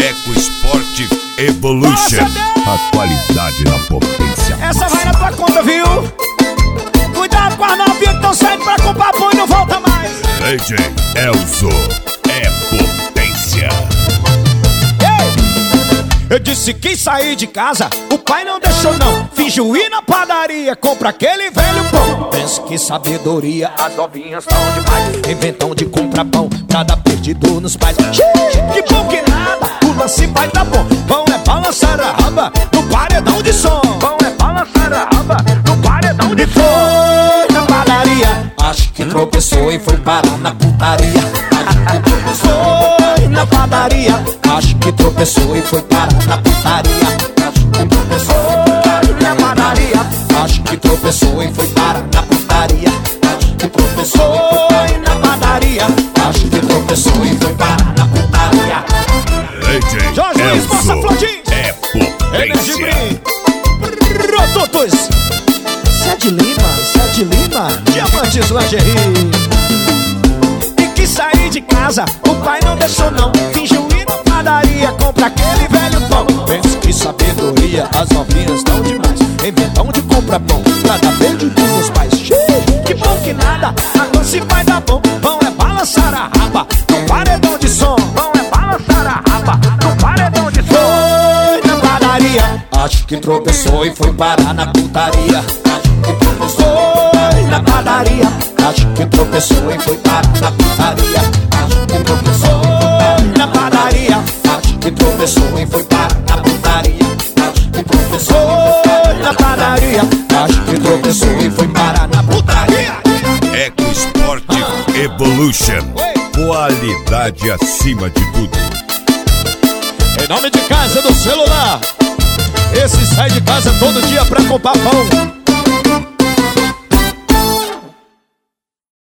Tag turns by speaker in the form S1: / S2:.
S1: EcoSport Evolution. A qualidade na potência.
S2: Essa vai na tua conta, viu? Cuidado com as novinhas que estão saindo pra comprar pão e não volta mais.
S1: DJ Elzo é potência.
S2: Eu disse que saí de casa, o pai não deixou não. Fingiu ir na padaria, compra aquele velho pão. Penso que sabedoria, as novinhas são demais. Inventam de comprar pão pra dar perdido nos pais. Que bom que nada, o lance vai dar bom. Pão é balançar a raba no paredão de som. Pão é balançar a raba no paredão de som. Foi na padaria, acho que tropeçou e foi parar na putaria. Acho que tropeçou na padaria, acho que tropeçou e foi parar na putaria. Acho que tropeçou na padaria, acho que tropeçou e foi parar na putaria. Acho que tropeçou na padaria, acho que tropeçou e foi parar na putaria.
S1: DJ
S2: Jorge Luiz, passa
S1: Elzo
S2: flodinho.
S1: é potência.
S2: Produtos Sede Lima, Diamantes Lingerie. E que saí de casa, o pai não deixou não. Fingiu ir na padaria, compra aquele velho pão. Penso que sabedoria, as novinhas estão demais. Inventam de comprar pão pra dar perdido nos pais. Que bom que nada, agora se vai dar bom. Pão é balançar a raba no paredão de som. Pão é balançar a raba no paredão de som. Foi na padaria, acho que tropeçou e foi parar na putaria. Acho que tropeçou na padaria, acho que tropeçou e foi parar na putaria. Acho que tropeçou na padaria, acho que tropeçou e foi parar na putaria. Acho que tropeçou na padaria, acho que tropeçou e foi parar na putaria.
S1: EcoSport Evolution. Qualidade acima de tudo.
S2: Em nome de Casa do Celular, esse sai de casa todo dia pra comprar pão.